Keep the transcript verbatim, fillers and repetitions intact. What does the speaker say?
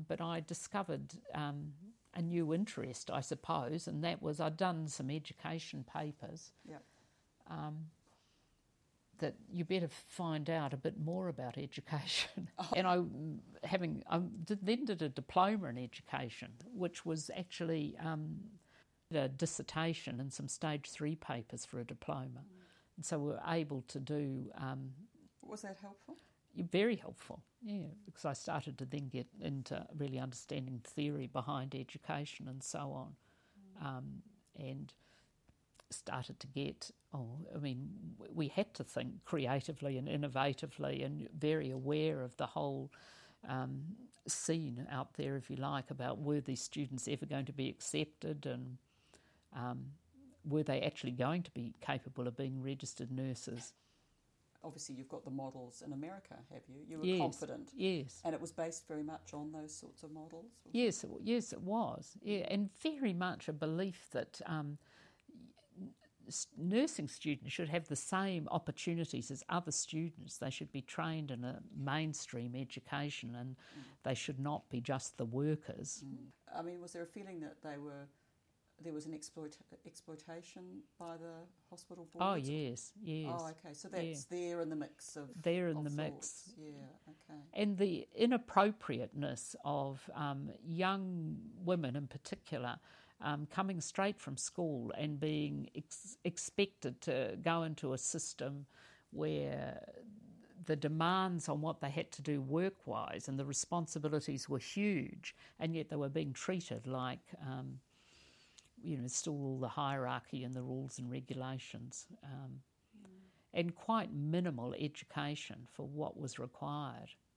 but I discovered um, a new interest, I suppose, and that was I'd done some education papers. Yep. Um, that you better find out a bit more about education. Oh. And I, having, I did, then did a diploma in education, which was actually um, a dissertation and some stage three papers for a diploma. Mm. And so we were able to do... Um, was that helpful? Very helpful, yeah, because I started to then get into really understanding theory behind education and so on. Mm. Um, and... started to get, oh, I mean, we had to think creatively and innovatively and very aware of the whole um, scene out there, if you like, about were these students ever going to be accepted and um, were they actually going to be capable of being registered nurses. Obviously you've got the models in America, have you? You were yes, confident. Yes. And it was based very much on those sorts of models? Yes, it, yes, it was. Yeah, and very much a belief that... Um, nursing students should have the same opportunities as other students. They should be trained in a mainstream education and mm. they should not be just the workers. Mm. I mean, was there a feeling that they were there was an exploit, exploitation by the hospital boards? Oh, yes, yes. Oh, okay, so that's yeah. there in the mix of There in of the sorts. mix. Yeah, okay. And the inappropriateness of um, young women in particular Um, coming straight from school and being ex- expected to go into a system where the demands on what they had to do work-wise and the responsibilities were huge, and yet they were being treated like, um, you know, still all the hierarchy and the rules and regulations, um, mm. and quite minimal education for what was required.